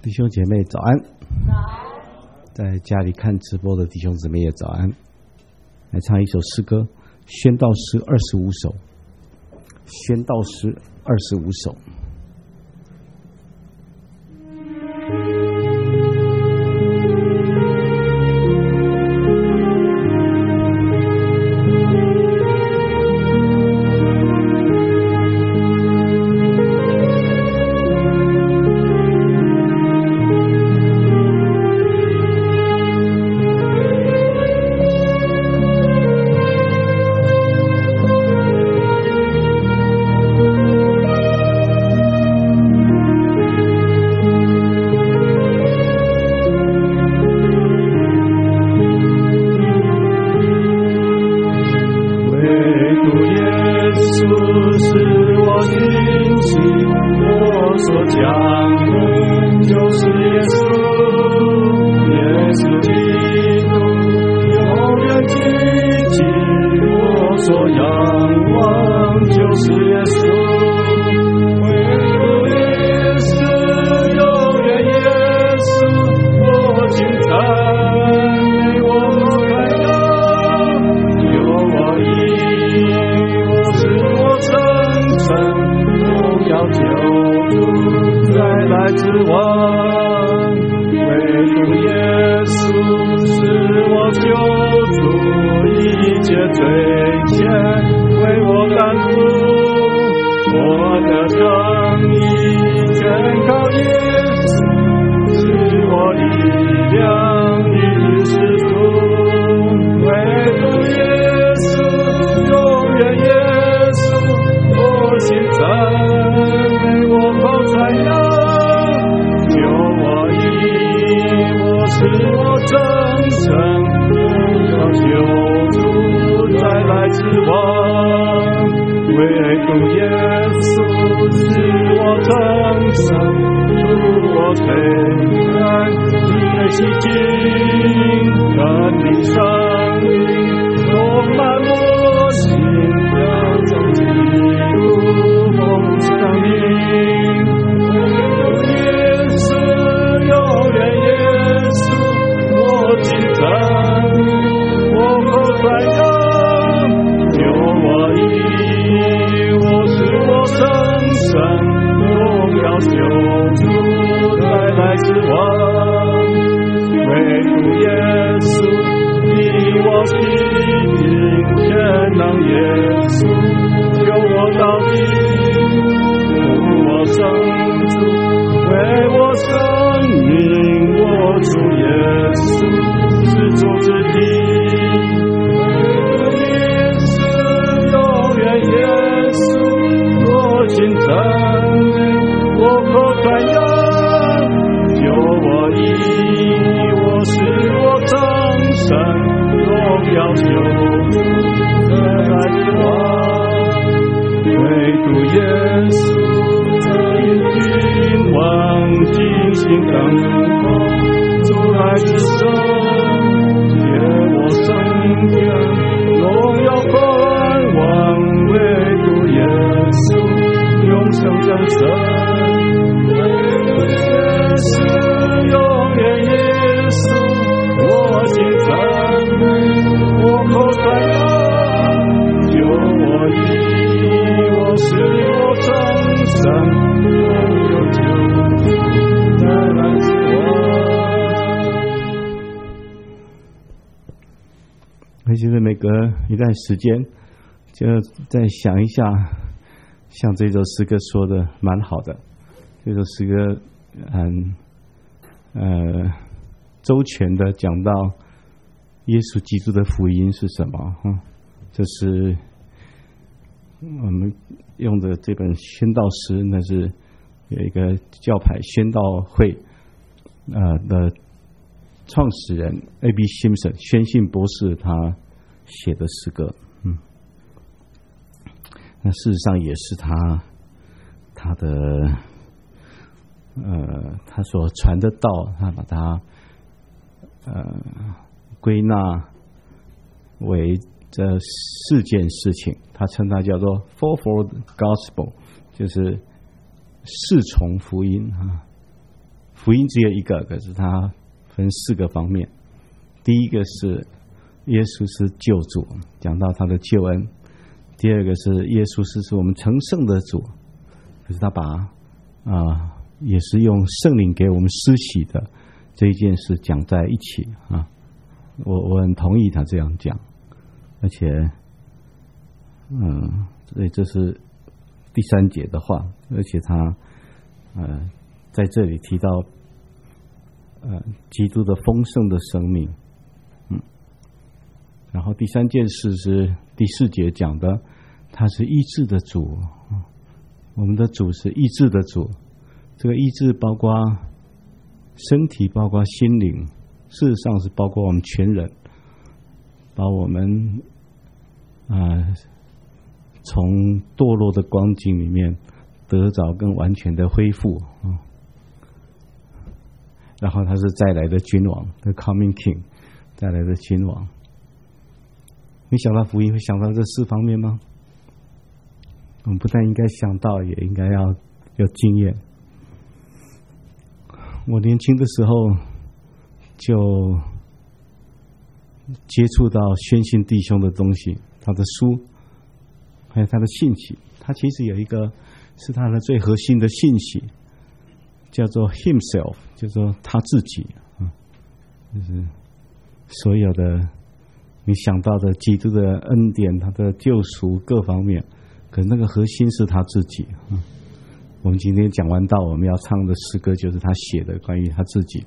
弟兄姐妹早安，在家里看直播的弟兄姊妹也早安。来唱一首诗歌，宣道诗25首，宣道诗25首。一段时间，就再想一下，像这首诗歌说的蛮好的，这首诗歌周全的讲到耶稣基督的福音是什么。这是我们用的这本宣道诗，那是有一个教派宣道会的创始人 A.B. Simpson 宣信博士他写的诗歌，那事实上也是他的他所传的道，他把它归纳为这4件事情，他称它叫做 fourfold gospel， 就是4重福音啊。福福音只有一个，可是它分4个方面。第一个是耶稣是救主，讲到他的救恩；第二个是耶稣是我们成圣的主，可是他把也是用圣灵给我们施洗的这一件事讲在一起啊。我很同意他这样讲，而且所以这是第3节的话，而且他在这里提到基督的丰盛的生命，然后第3件事是第4节讲的，他是医治的主，我们的主是医治的主，这个医治包括身体，包括心灵，事实上是包括我们全人，把我们从堕落的光景里面得着更完全的恢复。然后他是再来的君王 ，The Coming King， 再来的君王。你想到福音会想到这4方面吗？我们不但应该想到，也应该要有经验。我年轻的时候就接触到宣信弟兄的东西，他的书，还有他的信息。他其实有一个是他的最核心的信息，叫做 himself， 叫做他自己，就是所有的你想到的基督的恩典，他的救赎各方面，可是那个核心是他自己。我们今天讲完道，我们要唱的诗歌就是他写的关于他自己。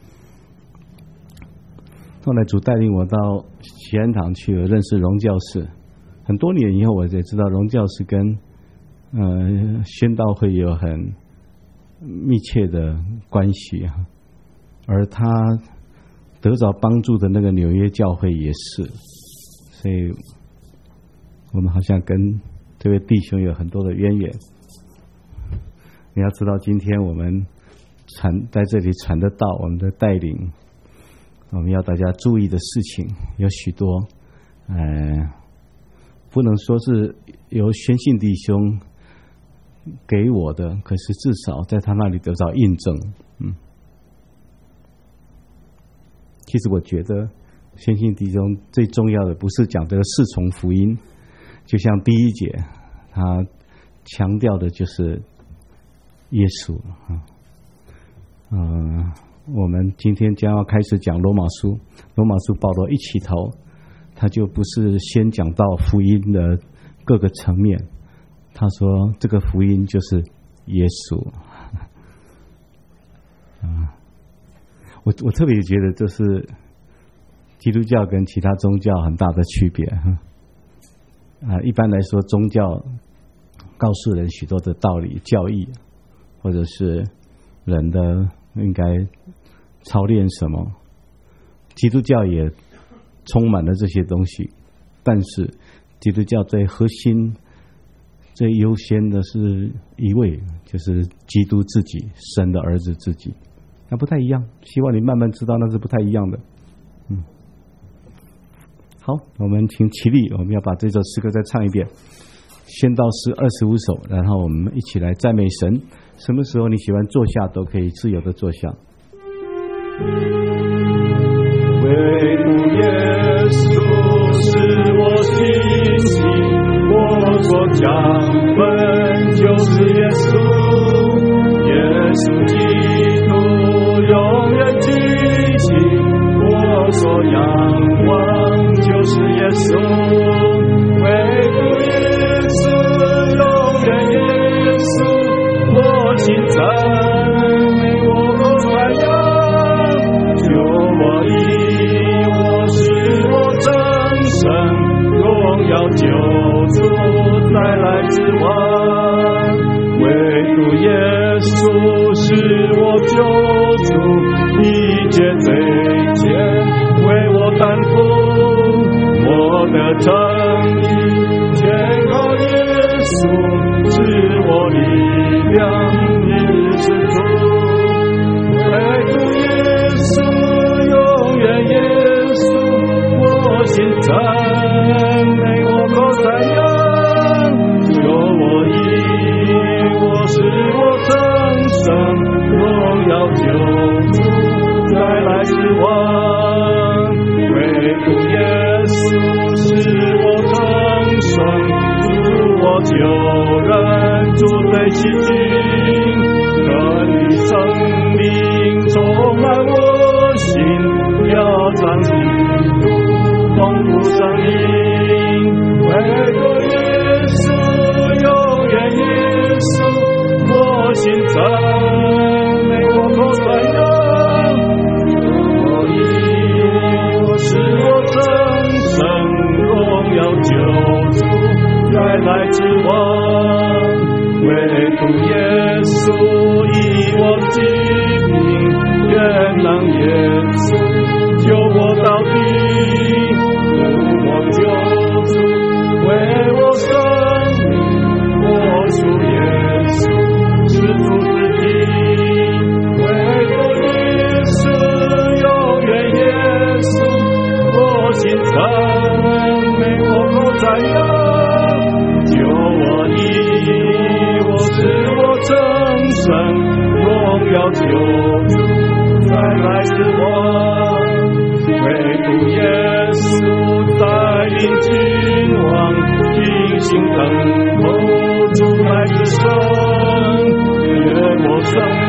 后来主带领我到喜安堂去，认识荣教士。很多年以后，我才知道荣教士跟宣道会有很密切的关系，而他得着帮助的那个纽约教会也是，所以我们好像跟这位弟兄有很多的渊源。你要知道，今天我们在这里传的道，我们的带领，我们要大家注意的事情有许多，不能说是由宣信弟兄给我的，可是至少在他那里得到印证。其实我觉得宣信弟兄最重要的不是讲这个4重福音，就像第1节他强调的就是耶稣。我们今天将要开始讲罗马书，罗马书保罗一起头，他就不是先讲到福音的各个层面，他说这个福音就是耶稣。我特别觉得这是基督教跟其他宗教很大的区别。一般来说，宗教告诉人许多的道理、教义，或者是人的应该操练什么。基督教也充满了这些东西，但是基督教最核心、最优先的是一位，就是基督自己，神的儿子自己。那不太一样，希望你慢慢知道那是不太一样的。好，我们请起立，我们要把这首诗歌再唱一遍。宣道诗25首，然后我们一起来赞美神。什么时候你喜欢坐下，都可以自由的坐下。 唯独耶稣是我信心，我所讲本就是耶稣，耶稣基督永远举起，我所仰望就是耶稣，唯独耶稣，永远耶稣，我心赞美我传扬，救我义，我是我真神，荣耀救主再来之王，唯独耶稣是我救主，一切罪愆为我担负，我的正义全靠耶稣，是我力量日之主，唯独耶稣，永远耶稣，我心赞美我口赞扬，救我义，我是我真神，荣耀救主再来之王，唯独耶稣使我更生，助我救人，主在其境，神的生命充满我心，要彰显丰富生命，唯独耶稣，永远耶稣，我心赞美我口传扬，我以我使我真神荣耀救主再来之王，唯独耶稣以我疾病原谅耶稣救我到底，我救主为我生命，我属耶稣是主之体，唯独耶稣永远耶稣，我心赞美我口赞扬，救我义，我使我真神荣耀救主再来之王，唯独耶稣带领君王，平心等候主来之神，愿我生